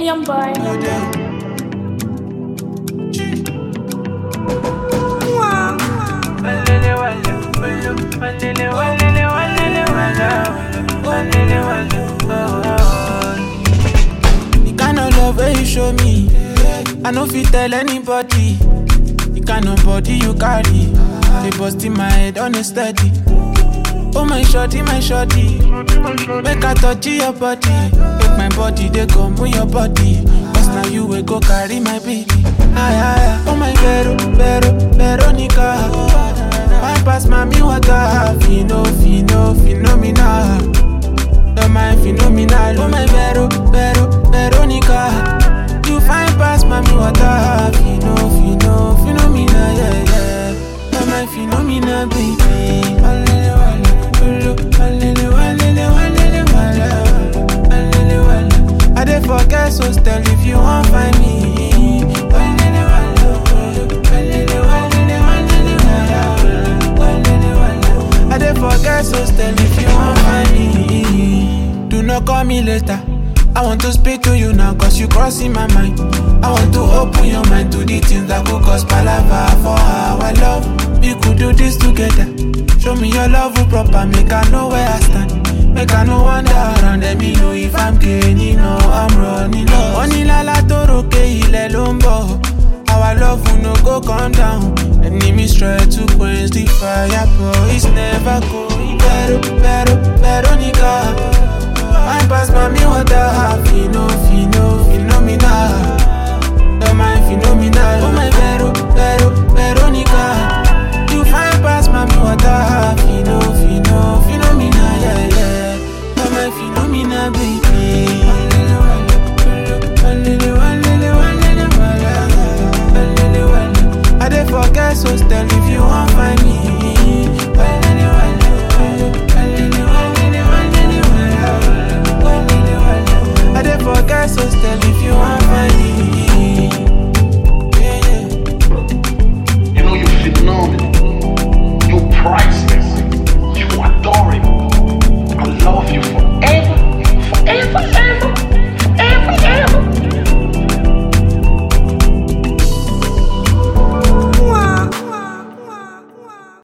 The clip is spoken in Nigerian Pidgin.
young boy. The kind of love where you show me, I no fit tell anybody. The kind of body you carry, they bust in my head on a steady. Oh my shorty, make I touch your body. Make my body, they come with your body. Cause now you will go carry my baby. Oh my Veronica. Wine pass mommy water. Phenomena. Don't mind phenomenal. Oh my Veronica. You fine pass mommy water. Phenomena, yeah. Don't mind phenomena, baby. I dey forget so still if you won't find me. I dey forget so still if you won't find me. Do not call me later. I want to speak to you now cause you crossing my mind. I want to open your mind to the things that could cause palava for our love. We could do this together. Show me your love proper, make I know where I stand. Make I no wander around, let me know if I'm gaining or I'm running low. Money lala toroke ile lombo. Our love will no go come down. Enemies try to quench the fire, but it's never going. Veronica. I pass mommy water, phenomena. Don't mind phenomenal. Oh my Veronica. You fine pass mommy water, phenomena, yeah. Don't mind phenomena, baby. I dey forget so still if